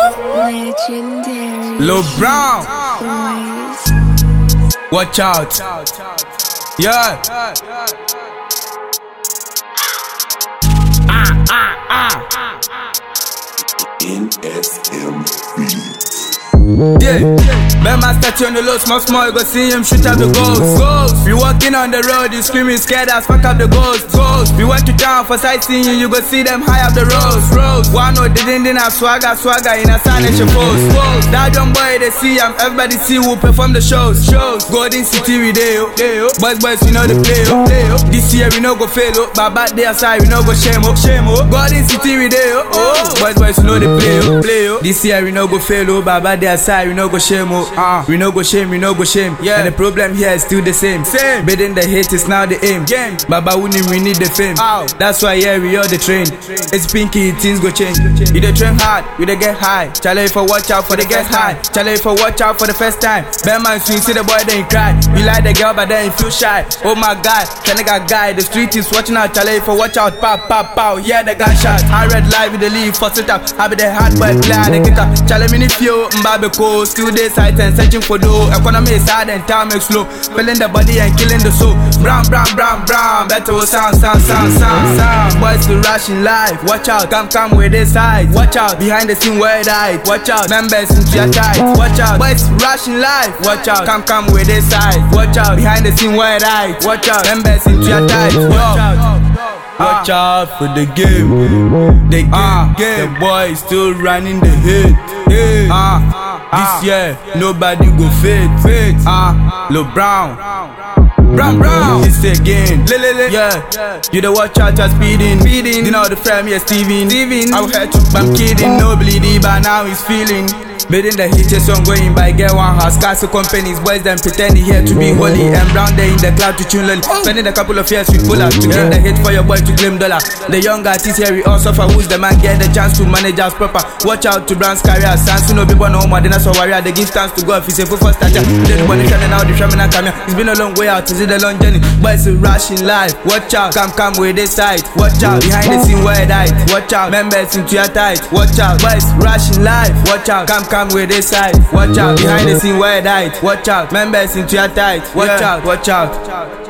Legendary Lil Brown, boys. watch out. Yeah. NSM Beats. Yeah, man, my statue on the low, small, you go see him shoot out the ghost. You walking on the road, you screaming scared as fuck up the ghost. You went to town for sightseeing, you go see them high up the roads. One no, they didn't have swagger in a signage post. That young boy they see him, everybody see who perform the shows. Golden City we there, boys, we know the play. This year we no go fail, but back there side we no go shame. Golden City we there, boys, we know the play. This year we no go fail, but back there side we no go shame. We no go shame. Yeah. And the problem here is still the same. Beating the hate is now the aim. Baba winning, we need the fame. That's why yeah we all the train. It's pinky, things go change. You the train hard, we the get high. Challenge for watch out for the get high. Challenge for watch out for the first time. Bad man swing, see the boy then cry. You like the girl but then you feel shy. Oh my god, Kenega guy, the street is watching out. Challenge for watch out, pow. Yeah the gunshot. I read live with the leave for sit up. I be the hard boy player, the kicker. Challenge me if you Mbabe ko. Still day sight and searching for dough. Economy is hard and time is slow. Filling the body and killing the soul. Brown. Better will sound. Boys to rush in life. Watch out, come with this side. Watch out, behind the scene where it hide. Watch out, members into your tight. Watch out, boys rush in life. Watch out, come with this side. Watch out, behind the scene where it hide. Watch out, members into your tight. Watch out for the game. The boys still running the hit. This year nobody go fade. Lil Brown. This again. Yeah. You the watch out, just speeding. You know the frame, yeah, Steven. I will head to, I'm kidding. No bleedy, but now he's feeling. Bidding the hit song going by get one house. Castle companies, boys them pretending here to be holy. And Brown there in the cloud to tune lolly. Spending a couple of years we pull out to get the hit for your boy to claim dollar. The young artist here we all suffer. Who's the man get the chance to manage us proper? Watch out to Brown's career. Sans no people no more than a warrior. They give thanks to God if he's a full first starter. Then the money coming out, the shaman come here. It's been a long way out, is it a long journey? Boys are rushing life. Watch out, come with this side. Watch out, behind the scene where it hide. Watch out, members into your tight. Watch out, boys rushing life. Watch out, come with this side. Watch out, behind the scene where it hide. Watch out, members into your tight. Watch out.